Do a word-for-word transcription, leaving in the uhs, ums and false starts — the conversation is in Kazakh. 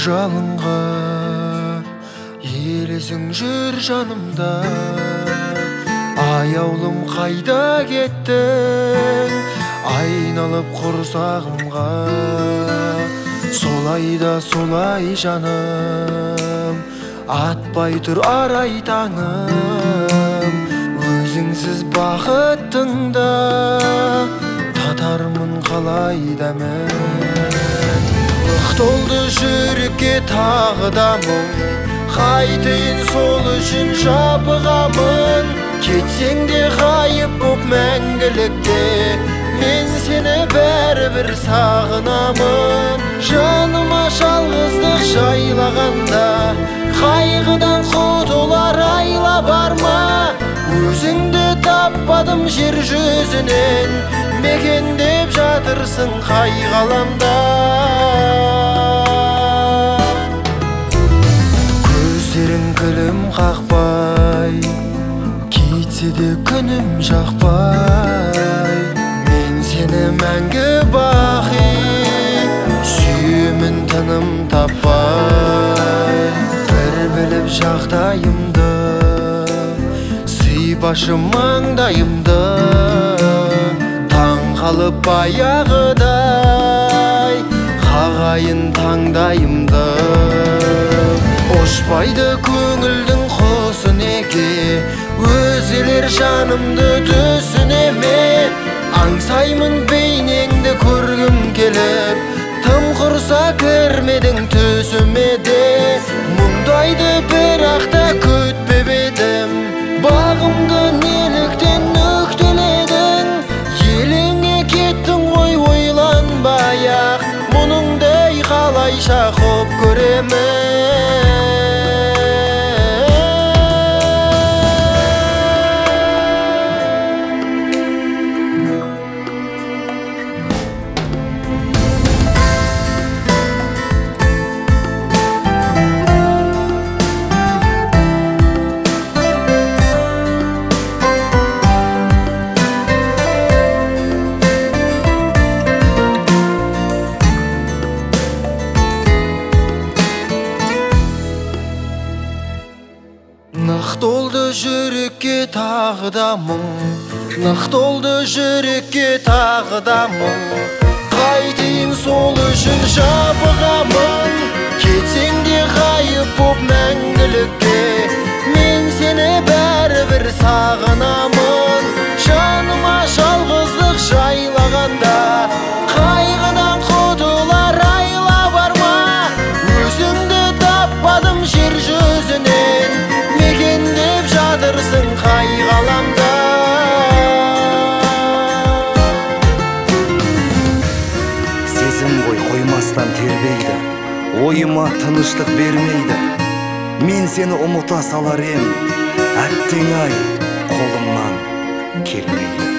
жалынға, елесің жүр жанымда. Аяулым қайда кеттің, айналып құрсағымға. Солай да солай жаным, атпай тұр арай таңым. Өзіңсіз бақыттыңда татармын қалайда мен. Ық толды жүрекке тағы да мұң, қайтейін сол үшін жабығамын. Кетсең де ғайып боп мәңгілікке, мен сені бәрібір сағынамын. Жаныма жалғыздық жайлағанда, қайғыдан құтылар айла бар ма? Өзіңді таппадым жер жүзінен, мекендеп жатырсың қай ғаламда. Көздерің күлім қақпай, кетсе де күнім жақпай. Мен сені мәңгі бақи, сүйемін тыным таппай. Бір біліп жағдайымды, сыйпашы маңдайымды. Таң қалып баяғыдай, қағайын таңдайымды. Ошпайды көңілдің құсы неге, өзгелер жанымды түсінеме. Аңсаймын бейнеңді көргім келіп, тым құрса кірмедің түсіме де. Мұндайды бірақ та күтпеп едім, бағымды неліктен нүктеледің. Еліңе кеттің ғой ойланбай-ақ, мұныңдай қалайша құп көремін. Нық толды жүрекке тағы да мұң, нық толды жүрекке тағы да мұң. Қайтейін сол үшін жабығамын. Кетсең де ғайып боп мәңгілікке, мен сені бәрібір сағынамын. Жаныма жалғыздық жайлағанда, қайғыдан құтылар айла бар ма? Өзіңді таппадым жер жүзінен, мекендеп жатырсың қай ғаламда. Сезім ғой қоймастан тербейді, ойыма тыныштық бермейді. Мен сені ұмыта салар ем, әттең ай қолымнан келмейді.